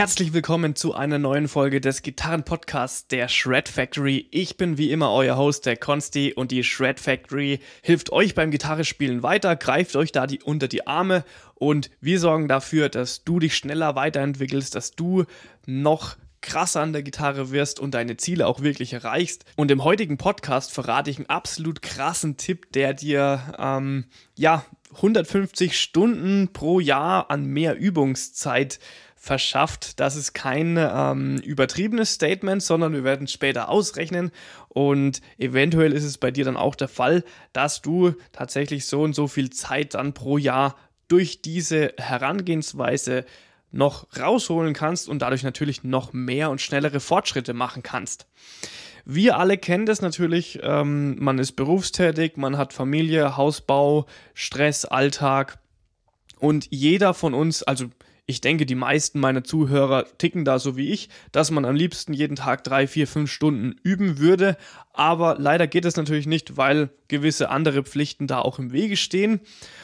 Herzlich willkommen zu einer neuen Folge des Gitarrenpodcasts der Shred Factory. Ich bin wie immer euer Host, der Konsti, und die Shred Factory hilft euch beim Gitarrespielen weiter, greift euch da unter die Arme und wir sorgen dafür, dass du dich schneller weiterentwickelst, dass du noch krasser an der Gitarre wirst und deine Ziele auch wirklich erreichst. Und im heutigen Podcast verrate ich einen absolut krassen Tipp, der dir 150 Stunden pro Jahr an mehr Übungszeit verschafft. Das ist kein übertriebenes Statement, sondern wir werden es später ausrechnen und eventuell ist es bei dir dann auch der Fall, dass du tatsächlich so und so viel Zeit dann pro Jahr durch diese Herangehensweise noch rausholen kannst und dadurch natürlich noch mehr und schnellere Fortschritte machen kannst. Wir alle kennen das natürlich, man ist berufstätig, man hat Familie, Hausbau, Stress, Alltag und jeder von uns, also ich denke, die meisten meiner Zuhörer ticken da so wie ich, dass man am liebsten jeden Tag 3, 4, 5 Stunden üben würde, aber leider geht es natürlich nicht, weil gewisse andere Pflichten da auch im Wege stehen.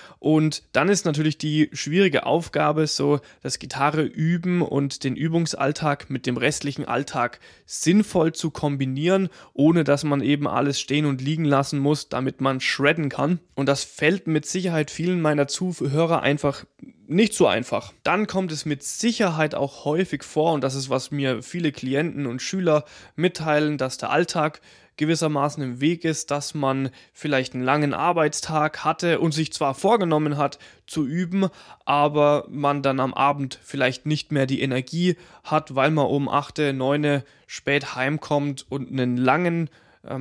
Und dann ist natürlich die schwierige Aufgabe, so das Gitarre üben und den Übungsalltag mit dem restlichen Alltag sinnvoll zu kombinieren, ohne dass man eben alles stehen und liegen lassen muss, damit man shredden kann. Und das fällt mit Sicherheit vielen meiner Zuhörer einfach nicht so einfach. Dann kommt es mit Sicherheit auch häufig vor, und das ist, was mir viele Klienten und Schüler mitteilen, dass der Alltag gewissermaßen im Weg ist, dass man vielleicht einen langen Arbeitstag hatte und sich zwar vorgenommen hat zu üben, aber man dann am Abend vielleicht nicht mehr die Energie hat, weil man um 8, 9 spät heimkommt und einen langen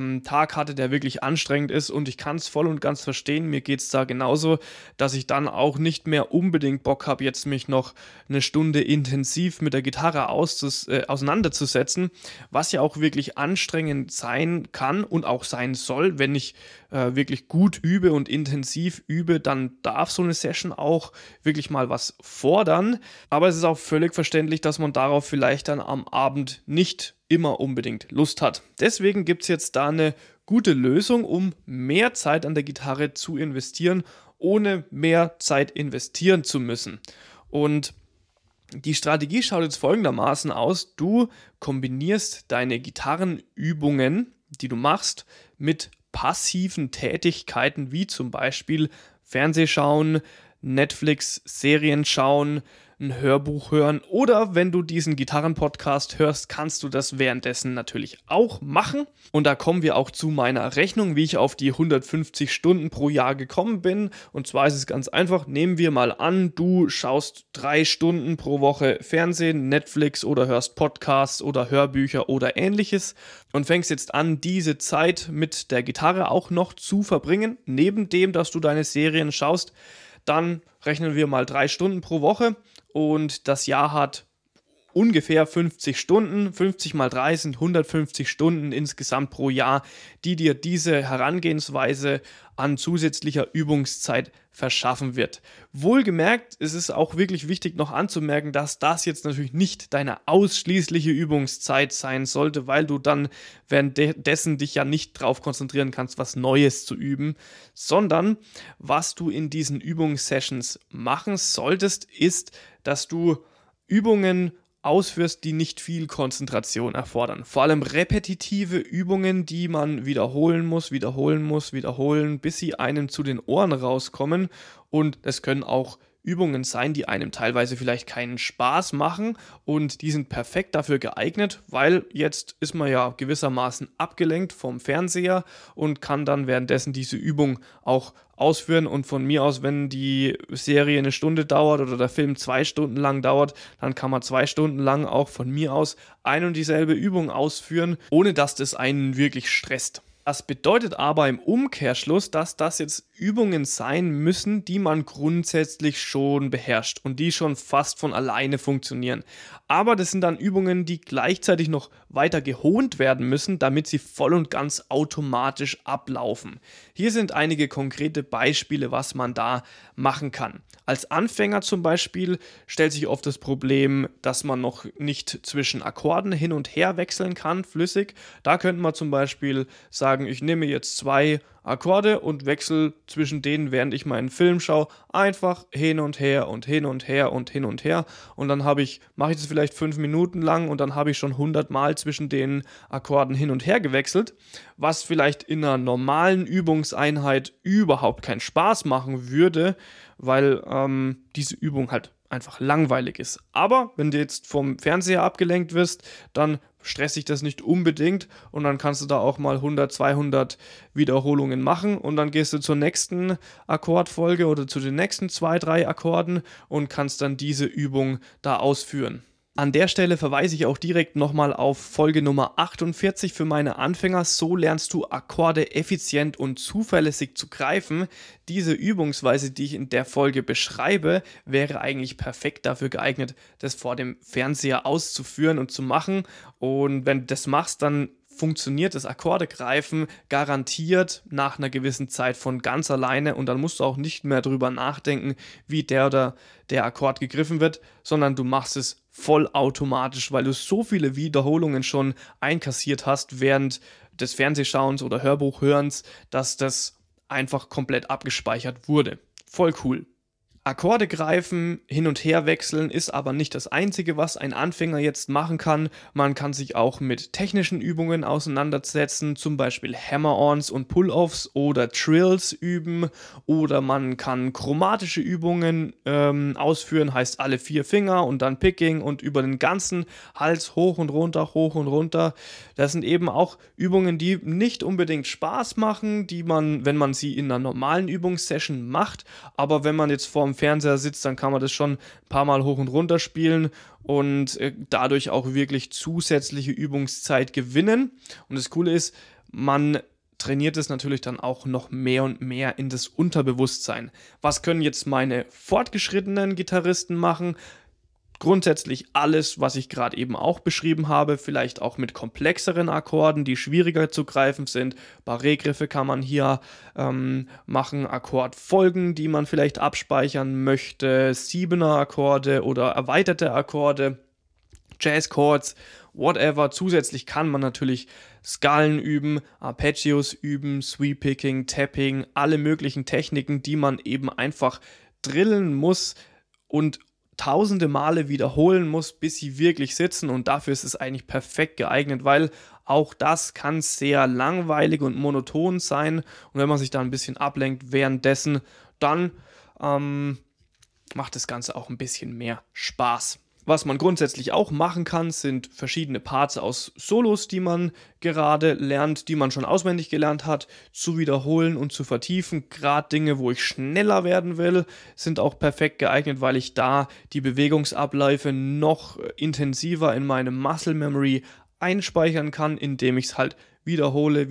Tag hatte, der wirklich anstrengend ist, und ich kann es voll und ganz verstehen, mir geht es da genauso, dass ich dann auch nicht mehr unbedingt Bock habe, jetzt mich noch eine Stunde intensiv mit der Gitarre auseinanderzusetzen, was ja auch wirklich anstrengend sein kann und auch sein soll. Wenn ich wirklich gut übe und intensiv übe, dann darf so eine Session auch wirklich mal was fordern, aber es ist auch völlig verständlich, dass man darauf vielleicht dann am Abend nicht immer unbedingt Lust hat. Deswegen gibt es jetzt da eine gute Lösung, um mehr Zeit an der Gitarre zu investieren, ohne mehr Zeit investieren zu müssen. Und die Strategie schaut jetzt folgendermaßen aus: Du kombinierst deine Gitarrenübungen, die du machst, mit passiven Tätigkeiten, wie zum Beispiel Fernsehschauen, Netflix-Serien schauen, ein Hörbuch hören, oder wenn du diesen Gitarrenpodcast hörst, kannst du das währenddessen natürlich auch machen. Und da kommen wir auch zu meiner Rechnung, wie ich auf die 150 Stunden pro Jahr gekommen bin. Und zwar ist es ganz einfach: Nehmen wir mal an, du schaust 3 Stunden pro Woche Fernsehen, Netflix oder hörst Podcasts oder Hörbücher oder ähnliches und fängst jetzt an, diese Zeit mit der Gitarre auch noch zu verbringen, neben dem, dass du deine Serien schaust. Dann rechnen wir mal 3 Stunden pro Woche und das Jahr hat ungefähr 50 Stunden. 50 mal 3 sind 150 Stunden insgesamt pro Jahr, die dir diese Herangehensweise an zusätzlicher Übungszeit verschaffen wird. Wohlgemerkt, es ist auch wirklich wichtig noch anzumerken, dass das jetzt natürlich nicht deine ausschließliche Übungszeit sein sollte, weil du dann währenddessen dich ja nicht darauf konzentrieren kannst, was Neues zu üben, sondern was du in diesen Übungssessions machen solltest, ist, dass du Übungen ausführst, die nicht viel Konzentration erfordern. Vor allem repetitive Übungen, die man wiederholen, bis sie einem zu den Ohren rauskommen. Und es können auch Übungen sein, die einem teilweise vielleicht keinen Spaß machen, und die sind perfekt dafür geeignet, weil jetzt ist man ja gewissermaßen abgelenkt vom Fernseher und kann dann währenddessen diese Übung auch ausführen. Und von mir aus, wenn die Serie 1 Stunde dauert oder der Film 2 Stunden lang dauert, dann kann man 2 Stunden lang auch von mir aus ein und dieselbe Übung ausführen, ohne dass das einen wirklich stresst. Das bedeutet aber im Umkehrschluss, dass das jetzt Übungen sein müssen, die man grundsätzlich schon beherrscht und die schon fast von alleine funktionieren. Aber das sind dann Übungen, die gleichzeitig noch weiter gehont werden müssen, damit sie voll und ganz automatisch ablaufen. Hier sind einige konkrete Beispiele, was man da machen kann. Als Anfänger zum Beispiel stellt sich oft das Problem, dass man noch nicht zwischen Akkorden hin und her wechseln kann, flüssig. Da könnte man zum Beispiel sagen, ich nehme jetzt 2 Akkorde und wechsle zwischen denen, während ich meinen Film schaue, einfach hin und her und hin und her und hin und her. Und dann mache ich das vielleicht 5 Minuten lang und dann habe ich schon 100 Mal zwischen den Akkorden hin und her gewechselt, was vielleicht in einer normalen Übungseinheit überhaupt keinen Spaß machen würde, weil diese Übung halt einfach langweilig ist. Aber wenn du jetzt vom Fernseher abgelenkt wirst, dann stresst dich das nicht unbedingt und dann kannst du da auch mal 100, 200 Wiederholungen machen und dann gehst du zur nächsten Akkordfolge oder zu den nächsten 2, 3 Akkorden und kannst dann diese Übung da ausführen. An der Stelle verweise ich auch direkt nochmal auf Folge Nummer 48 für meine Anfänger. So lernst du Akkorde effizient und zuverlässig zu greifen. Diese Übungsweise, die ich in der Folge beschreibe, wäre eigentlich perfekt dafür geeignet, das vor dem Fernseher auszuführen und zu machen. Und wenn du das machst, dann funktioniert das Akkordegreifen garantiert nach einer gewissen Zeit von ganz alleine und dann musst du auch nicht mehr drüber nachdenken, wie der oder der Akkord gegriffen wird, sondern du machst es vollautomatisch, weil du so viele Wiederholungen schon einkassiert hast während des Fernsehschauens oder Hörbuchhörens, dass das einfach komplett abgespeichert wurde. Voll cool. Akkorde greifen, hin und her wechseln ist aber nicht das Einzige, was ein Anfänger jetzt machen kann. Man kann sich auch mit technischen Übungen auseinandersetzen, zum Beispiel Hammer-Ons und Pull-Offs oder Trills üben oder man kann chromatische Übungen ausführen, heißt alle 4 Finger und dann Picking und über den ganzen Hals hoch und runter, hoch und runter. Das sind eben auch Übungen, die nicht unbedingt Spaß machen, die man, wenn man sie in einer normalen Übungssession macht, aber wenn man jetzt vorm Fernseher sitzt, dann kann man das schon ein paar Mal hoch und runter spielen und dadurch auch wirklich zusätzliche Übungszeit gewinnen. Und das Coole ist, man trainiert es natürlich dann auch noch mehr und mehr in das Unterbewusstsein. Was können jetzt meine fortgeschrittenen Gitarristen machen? Grundsätzlich alles, was ich gerade eben auch beschrieben habe, vielleicht auch mit komplexeren Akkorden, die schwieriger zu greifen sind. Barré-Griffe kann man hier machen, Akkordfolgen, die man vielleicht abspeichern möchte, 7er-Akkorde oder erweiterte Akkorde, Jazz-Chords, whatever. Zusätzlich kann man natürlich Skalen üben, Arpeggios üben, Sweep-Picking, Tapping, alle möglichen Techniken, die man eben einfach drillen muss und tausende Male wiederholen muss, bis sie wirklich sitzen und dafür ist es eigentlich perfekt geeignet, weil auch das kann sehr langweilig und monoton sein und wenn man sich da ein bisschen ablenkt währenddessen, dann macht das Ganze auch ein bisschen mehr Spaß. Was man grundsätzlich auch machen kann, sind verschiedene Parts aus Solos, die man gerade lernt, die man schon auswendig gelernt hat, zu wiederholen und zu vertiefen. Gerade Dinge, wo ich schneller werden will, sind auch perfekt geeignet, weil ich da die Bewegungsabläufe noch intensiver in meine Muscle Memory einspeichern kann, indem ich es halt wiederhole.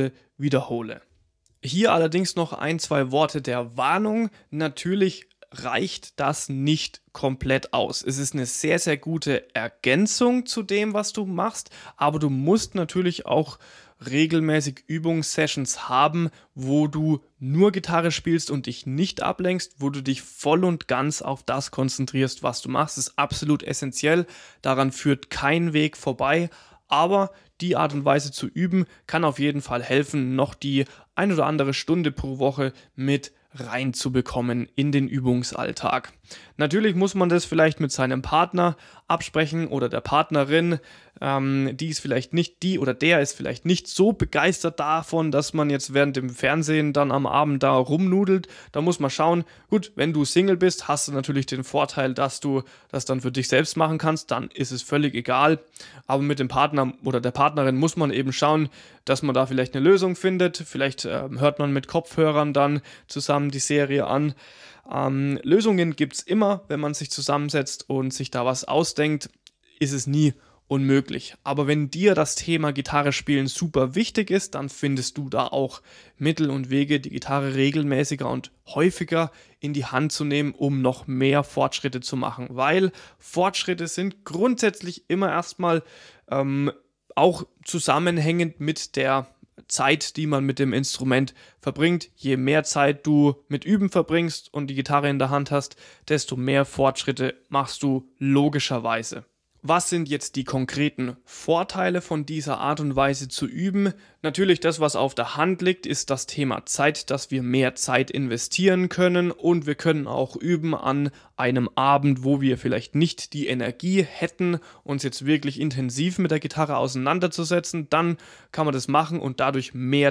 Hier allerdings noch 1, 2 Worte der Warnung. Natürlich reicht das nicht komplett aus. Es ist eine sehr, sehr gute Ergänzung zu dem, was du machst, aber du musst natürlich auch regelmäßig Übungssessions haben, wo du nur Gitarre spielst und dich nicht ablenkst, wo du dich voll und ganz auf das konzentrierst, was du machst. Das ist absolut essentiell. Daran führt kein Weg vorbei, aber die Art und Weise zu üben kann auf jeden Fall helfen, noch die 1 oder andere Stunde pro Woche mit reinzubekommen in den Übungsalltag. Natürlich muss man das vielleicht mit seinem Partner absprechen oder der Partnerin. Die ist vielleicht nicht, die oder der ist vielleicht nicht so begeistert davon, dass man jetzt während dem Fernsehen dann am Abend da rumnudelt. Da muss man schauen, gut, wenn du Single bist, hast du natürlich den Vorteil, dass du das dann für dich selbst machen kannst, dann ist es völlig egal. Aber mit dem Partner oder der Partnerin muss man eben schauen, dass man da vielleicht eine Lösung findet. Vielleicht hört man mit Kopfhörern dann zusammen die Serie an. Lösungen gibt es immer, wenn man sich zusammensetzt und sich da was ausdenkt, ist es nie unmöglich. Aber wenn dir das Thema Gitarre spielen super wichtig ist, dann findest du da auch Mittel und Wege, die Gitarre regelmäßiger und häufiger in die Hand zu nehmen, um noch mehr Fortschritte zu machen. Weil Fortschritte sind grundsätzlich immer erstmal auch zusammenhängend mit der Zeit, die man mit dem Instrument verbringt. Je mehr Zeit du mit Üben verbringst und die Gitarre in der Hand hast, desto mehr Fortschritte machst du logischerweise. Was sind jetzt die konkreten Vorteile von dieser Art und Weise zu üben? Natürlich, das, was auf der Hand liegt, ist das Thema Zeit, dass wir mehr Zeit investieren können und wir können auch üben an einem Abend, wo wir vielleicht nicht die Energie hätten, uns jetzt wirklich intensiv mit der Gitarre auseinanderzusetzen. Dann kann man das machen und dadurch mehr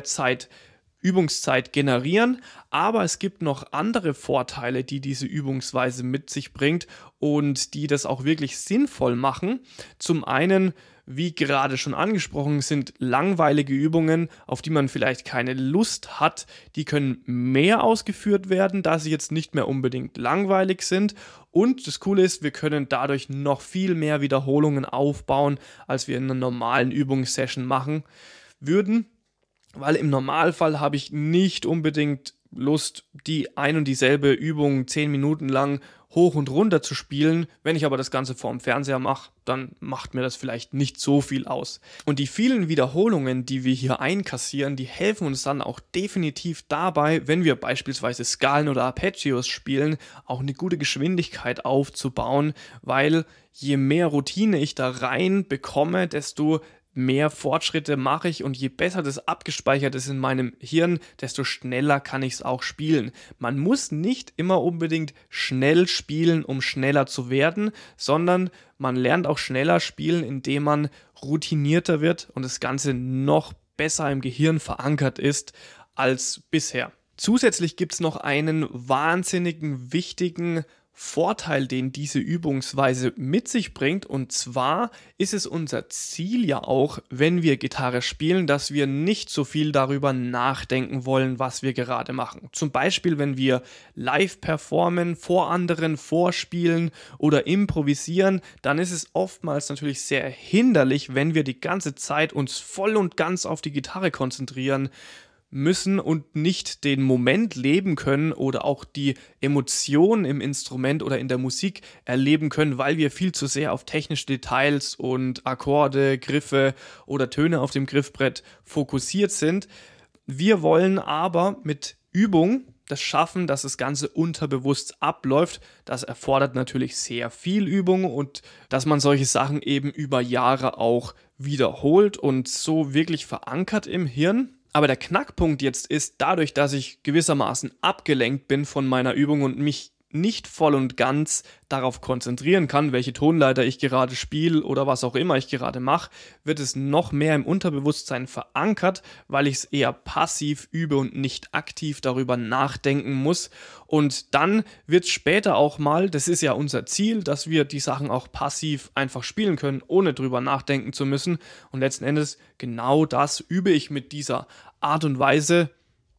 Übungszeit generieren, aber es gibt noch andere Vorteile, die diese Übungsweise mit sich bringt und die das auch wirklich sinnvoll machen. Zum einen, wie gerade schon angesprochen, sind langweilige Übungen, auf die man vielleicht keine Lust hat, die können mehr ausgeführt werden, da sie jetzt nicht mehr unbedingt langweilig sind. Und das Coole ist, wir können dadurch noch viel mehr Wiederholungen aufbauen, als wir in einer normalen Übungssession machen würden. Weil im Normalfall habe ich nicht unbedingt Lust, die ein und dieselbe Übung 10 Minuten lang hoch und runter zu spielen. Wenn ich aber das Ganze vorm Fernseher mache, dann macht mir das vielleicht nicht so viel aus. Und die vielen Wiederholungen, die wir hier einkassieren, die helfen uns dann auch definitiv dabei, wenn wir beispielsweise Skalen oder Arpeggios spielen, auch eine gute Geschwindigkeit aufzubauen, weil je mehr Routine ich da rein bekomme, desto mehr Fortschritte mache ich und je besser das abgespeichert ist in meinem Hirn, desto schneller kann ich es auch spielen. Man muss nicht immer unbedingt schnell spielen, um schneller zu werden, sondern man lernt auch schneller spielen, indem man routinierter wird und das Ganze noch besser im Gehirn verankert ist als bisher. Zusätzlich gibt es noch einen wahnsinnigen, wichtigen Vorteil, den diese Übungsweise mit sich bringt, und zwar ist es unser Ziel ja auch, wenn wir Gitarre spielen, dass wir nicht so viel darüber nachdenken wollen, was wir gerade machen. Zum Beispiel, wenn wir live performen, vor anderen vorspielen oder improvisieren, dann ist es oftmals natürlich sehr hinderlich, wenn wir die ganze Zeit uns voll und ganz auf die Gitarre konzentrieren müssen und nicht den Moment leben können oder auch die Emotionen im Instrument oder in der Musik erleben können, weil wir viel zu sehr auf technische Details und Akkorde, Griffe oder Töne auf dem Griffbrett fokussiert sind. Wir wollen aber mit Übung das schaffen, dass das Ganze unterbewusst abläuft. Das erfordert natürlich sehr viel Übung und dass man solche Sachen eben über Jahre auch wiederholt und so wirklich verankert im Hirn. Aber der Knackpunkt jetzt ist, dadurch, dass ich gewissermaßen abgelenkt bin von meiner Übung und mich nicht voll und ganz darauf konzentrieren kann, welche Tonleiter ich gerade spiele oder was auch immer ich gerade mache, wird es noch mehr im Unterbewusstsein verankert, weil ich es eher passiv übe und nicht aktiv darüber nachdenken muss. Und dann wird es später auch mal, das ist ja unser Ziel, dass wir die Sachen auch passiv einfach spielen können, ohne drüber nachdenken zu müssen. Und letzten Endes genau das übe ich mit dieser Art und Weise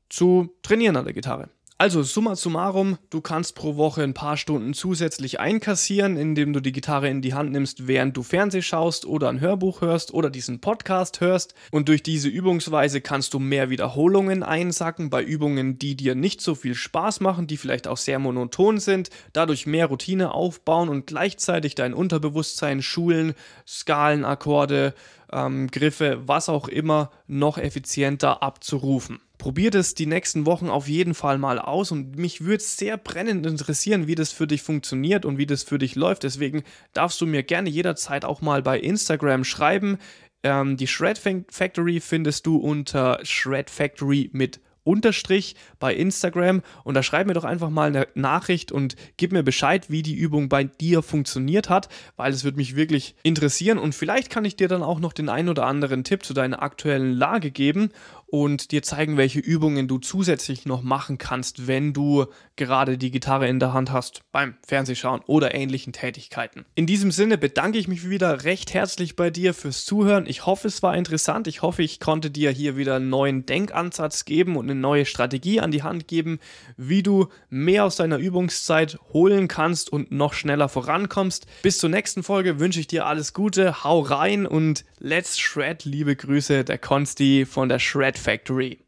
zu trainieren an der Gitarre. Also summa summarum, du kannst pro Woche ein paar Stunden zusätzlich einkassieren, indem du die Gitarre in die Hand nimmst, während du Fernseh schaust oder ein Hörbuch hörst oder diesen Podcast hörst. Und durch diese Übungsweise kannst du mehr Wiederholungen einsacken bei Übungen, die dir nicht so viel Spaß machen, die vielleicht auch sehr monoton sind, dadurch mehr Routine aufbauen und gleichzeitig dein Unterbewusstsein schulen, Skalen, Akkorde, Griffe, was auch immer, noch effizienter abzurufen. Probier das die nächsten Wochen auf jeden Fall mal aus und mich würde es sehr brennend interessieren, wie das für dich funktioniert und wie das für dich läuft. Deswegen darfst du mir gerne jederzeit auch mal bei Instagram schreiben. Die Shred Factory findest du unter Shred Factory mit Unterstrich bei Instagram und da schreib mir doch einfach mal eine Nachricht und gib mir Bescheid, wie die Übung bei dir funktioniert hat, weil es würde mich wirklich interessieren und vielleicht kann ich dir dann auch noch den ein oder anderen Tipp zu deiner aktuellen Lage geben und dir zeigen, welche Übungen du zusätzlich noch machen kannst, wenn du gerade die Gitarre in der Hand hast beim Fernsehschauen oder ähnlichen Tätigkeiten. In diesem Sinne bedanke ich mich wieder recht herzlich bei dir fürs Zuhören. Ich hoffe, es war interessant. Ich hoffe, ich konnte dir hier wieder einen neuen Denkansatz geben und eine neue Strategie an die Hand geben, wie du mehr aus deiner Übungszeit holen kannst und noch schneller vorankommst. Bis zur nächsten Folge wünsche ich dir alles Gute, hau rein und let's shred. Liebe Grüße, der Konsti von der Shred Factory.